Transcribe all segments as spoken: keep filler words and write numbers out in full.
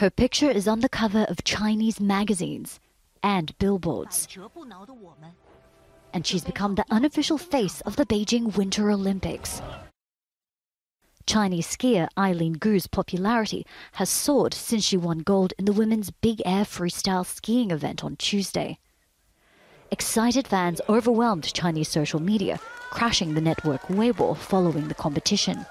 Her picture is on the cover of Chinese magazines and billboards. And she's become the unofficial face of the Beijing Winter Olympics. Chinese skier Eileen Gu's popularity has soared since she won gold in the women's big air freestyle skiing event on Tuesday. Excited fans overwhelmed Chinese social media, crashing the network Weibo following the competition.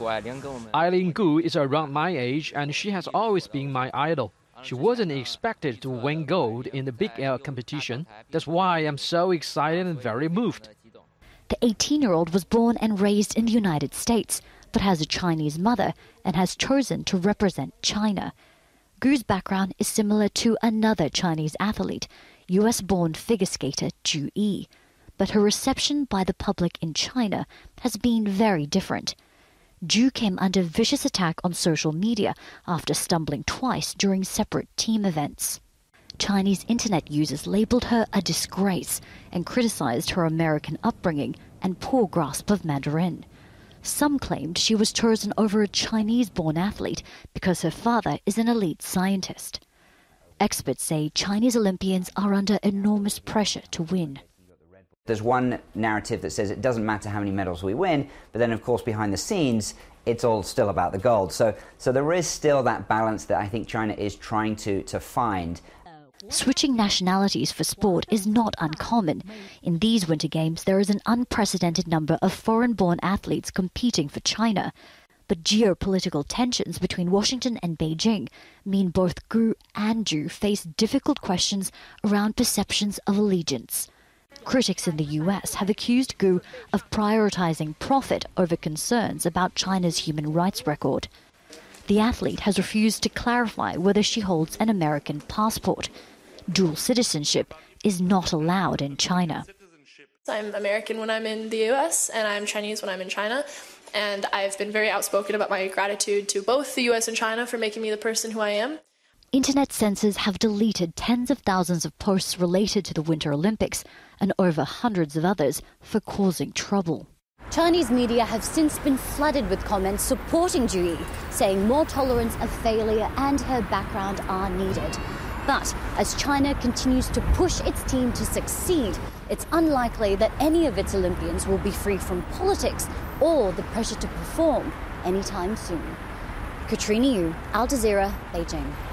Eileen Gu is around my age and she has always been my idol. She wasn't expected to win gold in the big air competition. That's why I'm so excited and very moved. The eighteen-year-old was born and raised in the United States, but has a Chinese mother and has chosen to represent China. Gu's background is similar to another Chinese athlete, U S-born figure skater Zhu Yi. But her reception by the public in China has been very different. Zhu came under vicious attack on social media after stumbling twice during separate team events. Chinese internet users labelled her a disgrace and criticised her American upbringing and poor grasp of Mandarin. Some claimed she was chosen over a Chinese-born athlete because her father is an elite scientist. Experts say Chinese Olympians are under enormous pressure to win. There's one narrative that says it doesn't matter how many medals we win, but then, of course, behind the scenes, it's all still about the gold. So, so there is still that balance that I think China is trying to, to find. Switching nationalities for sport is not uncommon. In these Winter Games, there is an unprecedented number of foreign-born athletes competing for China. But geopolitical tensions between Washington and Beijing mean both Gu and Zhu face difficult questions around perceptions of allegiance. Critics in the U S have accused Gu of prioritizing profit over concerns about China's human rights record. The athlete has refused to clarify whether she holds an American passport. Dual citizenship is not allowed in China. I'm American when I'm in the U S and I'm Chinese when I'm in China. And I've been very outspoken about my gratitude to both the U S and China for making me the person who I am. Internet censors have deleted tens of thousands of posts related to the Winter Olympics and over hundreds of others for causing trouble. Chinese media have since been flooded with comments supporting Zhu Yi, saying more tolerance of failure and her background are needed. But as China continues to push its team to succeed, it's unlikely that any of its Olympians will be free from politics or the pressure to perform anytime soon. Katrina Yu, Al Jazeera, Beijing.